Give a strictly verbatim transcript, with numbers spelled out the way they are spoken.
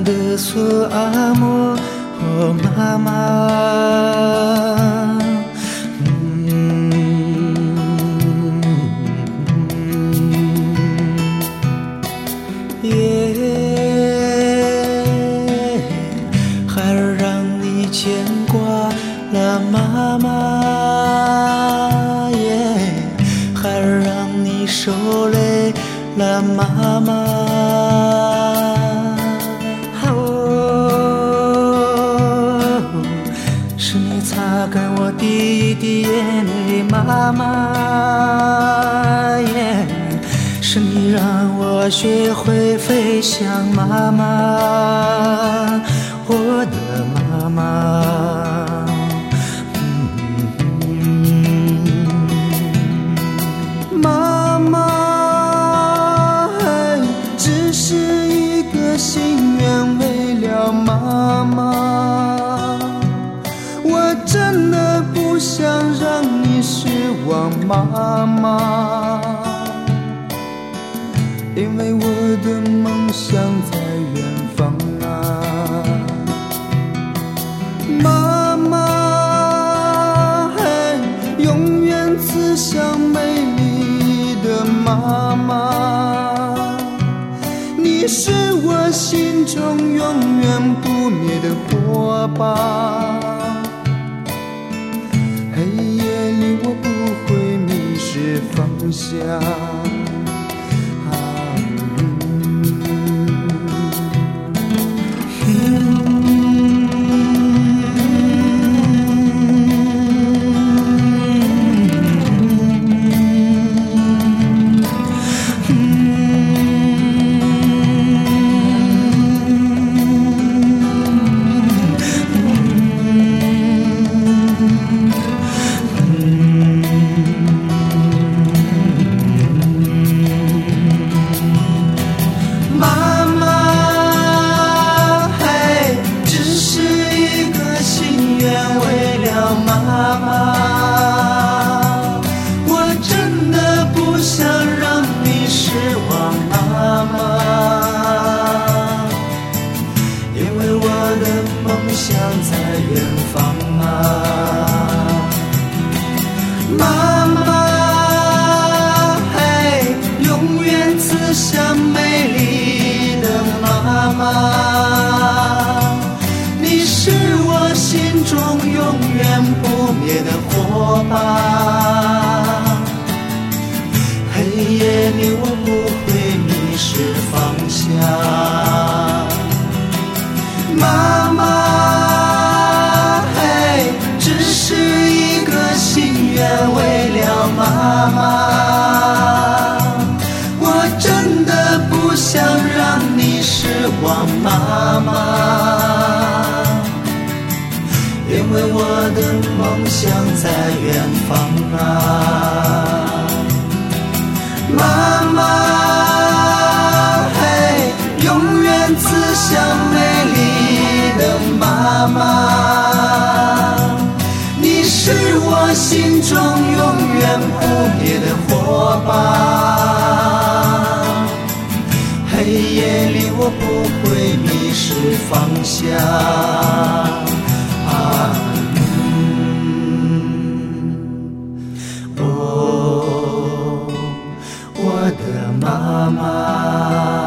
的索阿莫，哦妈妈，耶，孩儿让你牵挂了妈妈，耶，孩儿让你受累了妈妈，哦，是你擦干我第一滴眼泪，妈妈，耶，是你让我学会飞翔，妈妈，我的妈妈。妈妈，只是一个心愿，为了妈妈，我真的不想让你失望，妈妈，因为我的梦想在远方啊，妈妈，永远慈祥美丽的妈妈，你是我心中永远不灭的火把，黑夜里我不会迷失方向，想在远方啊，妈妈，嘿，永远慈祥美丽的妈妈，你是我心中永远不灭的火把，黑夜里我不会迷失方向，妈妈，只是一个心愿，为了妈妈，我真的不想让你失望，妈妈，因为我的梦想在远方啊，妈妈，嘿，永远慈祥美丽的妈妈，是我心中永远不灭的火把，黑夜里我不会迷失方向啊，嗯，哦，我的妈妈。